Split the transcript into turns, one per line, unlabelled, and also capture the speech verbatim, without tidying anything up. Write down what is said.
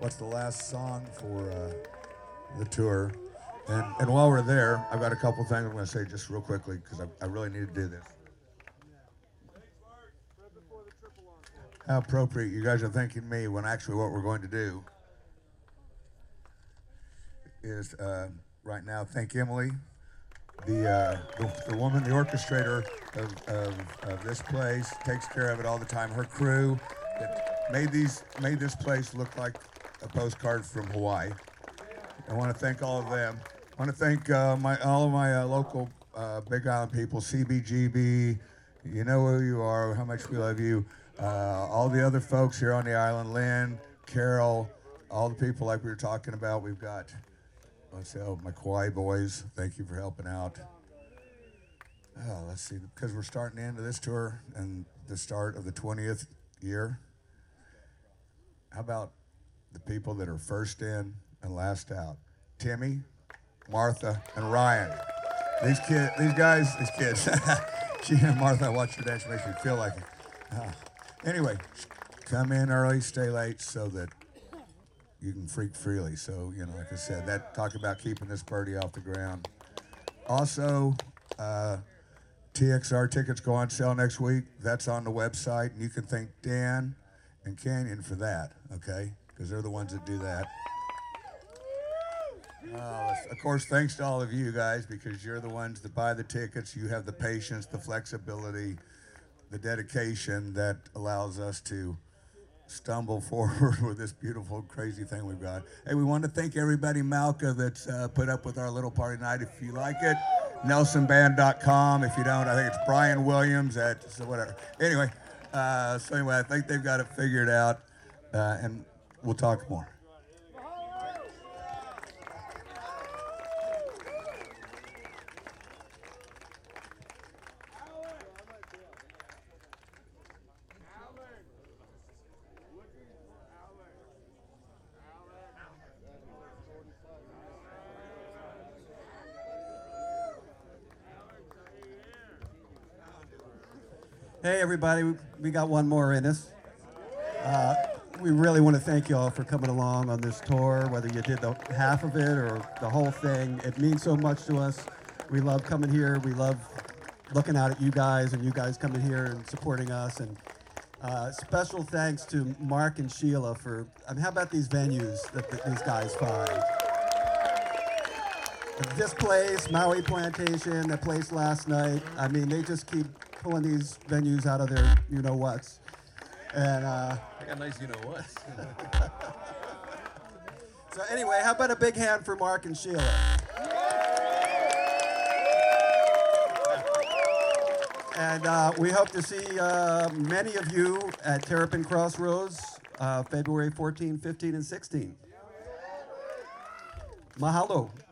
what's the last song for uh, the tour. And, and while we're there, I've got a couple things I'm going to say just real quickly because I, I really need to do this. How appropriate you guys are thanking me when actually what we're going to do is uh, right now thank Emily, the, uh, the the woman, the orchestrator of, of, of this place, takes care of it all the time. Her crew that made these made this place look like a postcard from Hawaii. I want to thank all of them. I want to thank uh, my all of my uh, local uh, Big Island people, C B G B. You know who you are, how much we love you. Uh, all the other folks here on the island, Lynn, Carol, all the people like we were talking about. We've got, let's say, oh, my Kauai boys. Thank you for helping out. Oh, let's see, because we're starting the end of this tour and the start of the twentieth year. How about the people that are first in and last out? Timmy, Martha, and Ryan. These kids, these guys, these kids. She and Martha, I watch your dance, makes me feel like it. Uh, anyway, come in early, stay late, so that you can freak freely. So, you know, like I said, that talk about keeping this birdie off the ground. Also, uh, T X R tickets go on sale next week. That's on the website, and you can thank Dan and Canyon for that, okay? Because they're the ones that do that. Uh, of course, thanks to all of you guys, because you're the ones that buy the tickets. You have the patience, the flexibility, the dedication that allows us to stumble forward with this beautiful, crazy thing we've got. Hey, we want to thank everybody, Malka, that's uh, put up with our little party night. If you like it, nelson band dot com. If you don't, I think it's Brian Williams at, so whatever. Anyway, uh, so anyway, I think they've got it figured out, uh, and we'll talk more.
Hey, everybody, we got one more in us. Uh, we really want to thank you all for coming along on this tour, whether you did the half of it or the whole thing. It means so much to us. We love coming here. We love looking out at you guys and you guys coming here and supporting us. And uh, special thanks to Mark and Sheila for, I mean, how about these venues that th these guys find? This place, Maui Plantation, that place last night, I mean, they just keep pulling these venues out of their you-know-whats. And, uh...
I got nice you-know-whats.
So anyway, how about a big hand for Mark and Sheila? And uh, we hope to see uh, many of you at Terrapin Crossroads, uh, February fourteenth, fifteenth, and sixteenth. Mahalo.